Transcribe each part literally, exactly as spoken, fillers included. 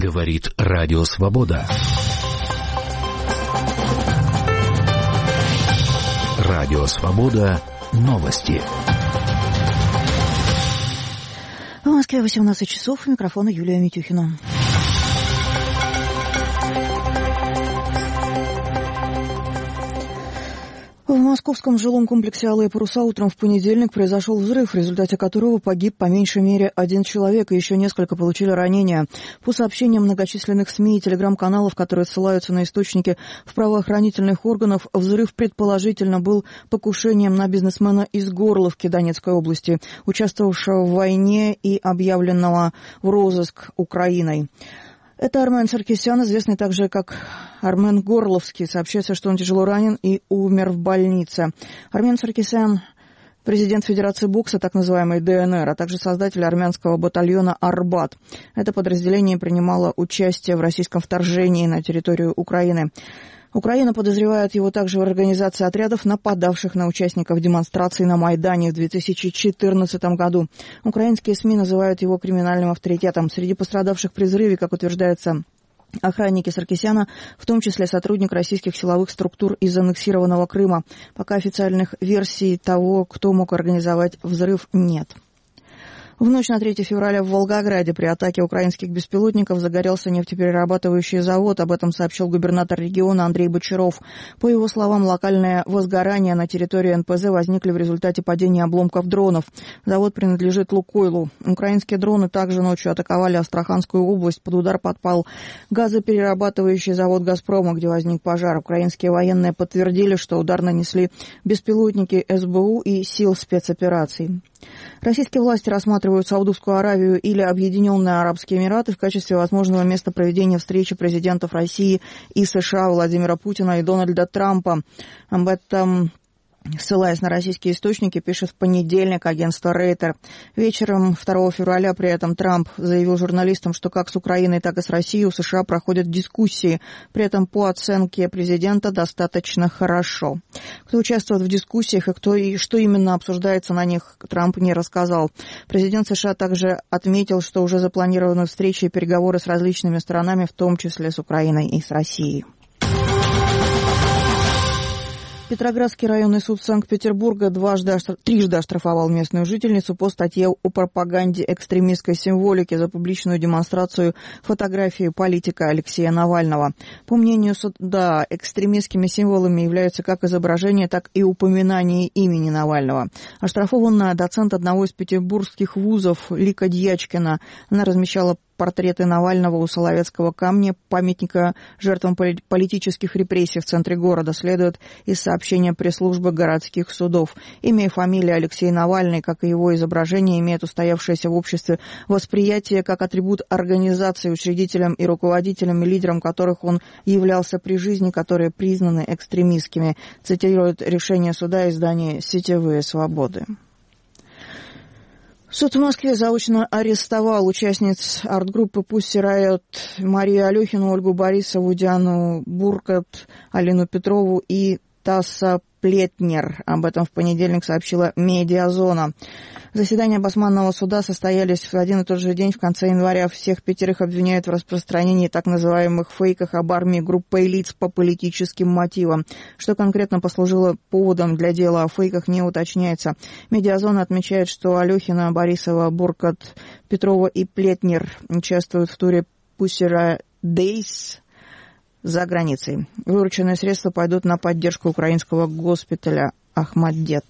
Говорит Радио Свобода. Радио Свобода. Новости. В Москве восемнадцать часов. У микрофона Юлия Митюхина. В московском жилом комплексе «Алые паруса» утром в понедельник произошел взрыв, в результате которого погиб по меньшей мере один человек, и еще несколько получили ранения. По сообщениям многочисленных СМИ и телеграм-каналов, которые ссылаются на источники в правоохранительных органах, взрыв предположительно был покушением на бизнесмена из Горловки Донецкой области, участвовавшего в войне и объявленного в розыск Украиной. Это Армен Саркисян, известный также как Армен Горловский. Сообщается, что он тяжело ранен и умер в больнице. Армен Саркисян – президент Федерации бокса, так называемой ДНР, а также создатель армянского батальона «Арбат». Это подразделение принимало участие в российском вторжении на территорию Украины. Украина подозревает его также в организации отрядов, нападавших на участников демонстраций на Майдане в две тысячи четырнадцатом году. Украинские СМИ называют его криминальным авторитетом. Среди пострадавших при взрыве, как утверждается, охранники Саркисяна, в том числе сотрудник российских силовых структур из аннексированного Крыма. Пока официальных версий того, кто мог организовать взрыв, нет. В ночь на третье февраля в Волгограде при атаке украинских беспилотников загорелся нефтеперерабатывающий завод. Об этом сообщил губернатор региона Андрей Бочаров. По его словам, локальное возгорание на территории эн пэ зэ возникли в результате падения обломков дронов. Завод принадлежит «Лукойлу». Украинские дроны также ночью атаковали Астраханскую область. Под удар подпал газоперерабатывающий завод «Газпрома», где возник пожар. Украинские военные подтвердили, что удар нанесли беспилотники эс бэ у и сил спецопераций. Российские власти рассматривают Саудовскую Аравию или Объединенные Арабские Эмираты в качестве возможного места проведения встречи президентов России и США Владимира Путина и Дональда Трампа. Об этом, ссылаясь на российские источники, пишет в понедельник агентство Рейтер. Вечером второго февраля при этом Трамп заявил журналистам, что как с Украиной, так и с Россией у США проходят дискуссии. При этом, по оценке президента, достаточно хорошо. Кто участвует в дискуссиях и кто и что именно обсуждается на них, Трамп не рассказал. Президент США также отметил, что уже запланированы встречи и переговоры с различными сторонами, в том числе с Украиной и с Россией. Петроградский районный суд Санкт-Петербурга дважды, трижды оштрафовал местную жительницу по статье о пропаганде экстремистской символики за публичную демонстрацию фотографии политика Алексея Навального. По мнению суда, экстремистскими символами являются как изображение, так и упоминание имени Навального. Оштрафованная доцент одного из петербургских вузов Лика Дьячкина, она размещала портреты Навального у Соловецкого камня, памятника жертвам политических репрессий в центре города, следует из сообщения пресс-службы городских судов. Имя и фамилия Алексей Навальный, как и его изображение, имеет устоявшееся в обществе восприятие как атрибут организации, учредителем и руководителем, и лидером которых он являлся при жизни, которые признаны экстремистскими, цитирует решение суда издание «Сетевые свободы». Суд в Москве заочно арестовал участниц арт-группы Pussy Riot Марию Алехину, Ольгу Борисову, Диану Буркот, Алину Петрову и Тасса Плетнер. Об этом в понедельник сообщила «Медиазона». Заседания Басманного суда состоялись в один и тот же день, в конце января. Всех пятерых обвиняют в распространении так называемых фейках об армии группой лиц по политическим мотивам. Что конкретно послужило поводом для дела о фейках, не уточняется. «Медиазона» отмечает, что Алехина, Борисова, Буркот, Петрова и Плетнер участвуют в туре Pussy Riot Days за границей. Вырученные средства пойдут на поддержку украинского госпиталя «Ахмаддет».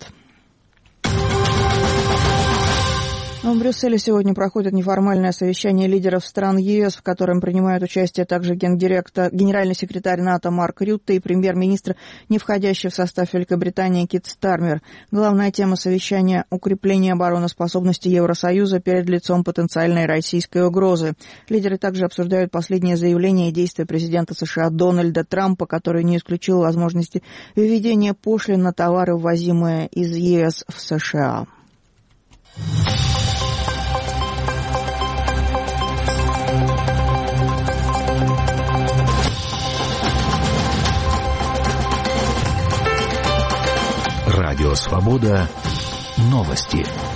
В Брюсселе сегодня проходит неформальное совещание лидеров стран е эс, в котором принимают участие также гендиректор, генеральный секретарь НАТО Марк Рютте и премьер-министр, не входящий в состав Великобритании Кит Стармер. Главная тема совещания – укрепление обороноспособности Евросоюза перед лицом потенциальной российской угрозы. Лидеры также обсуждают последние заявления и действия президента США Дональда Трампа, который не исключил возможности введения пошлин на товары, ввозимые из е эс в США. Радио Свобода. Новости.